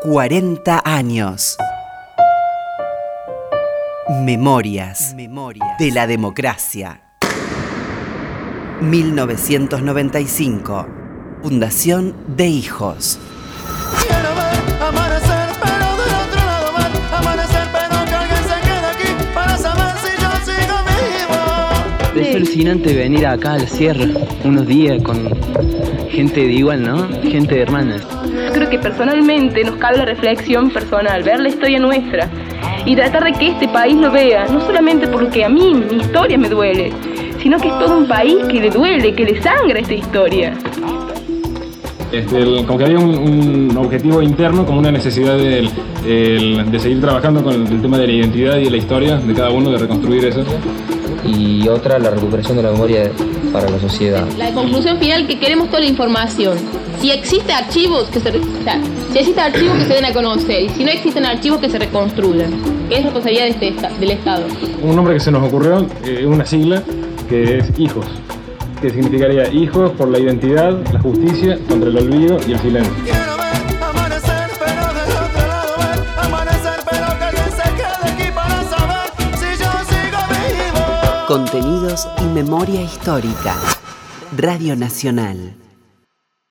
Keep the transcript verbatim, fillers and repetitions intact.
cuarenta años. Memorias, Memorias de la democracia. mil novecientos noventa y cinco. Fundación de Hijos. Quiero ver amanecer, pero del otro lado ver amanecer, pero que alguien se quede aquí para saber si yo sigo vivo. Es alucinante venir acá al cierre unos días con gente de igual, ¿no? Gente de hermanas. Creo que personalmente nos cabe la reflexión personal, ver la historia nuestra y tratar de que este país lo vea, no solamente porque a mí mi historia me duele, sino que es todo un país que le duele, que le sangra esta historia. Este, el, como que había un, un objetivo interno, como una necesidad de, el, de seguir trabajando con el, el tema de la identidad y de la historia de cada uno, de reconstruir eso. Y otra, la recuperación de la memoria para la sociedad. La conclusión final, que queremos toda la información. Si existen archivos, que se, o sea, si existen archivos que se den a conocer, y si no existen archivos, que se reconstruyan, que es responsabilidad de este, del Estado. Un nombre que se nos ocurrió, eh, una sigla, que es HIJOS, que significaría Hijos por la Identidad, la Justicia, contra el Olvido y el Silencio. Quiero ver amanecer, pero del otro lado ver amanecer, pero que alguien se quede aquí para saber si yo sigo vivo. Contenidos y memoria histórica. Radio Nacional.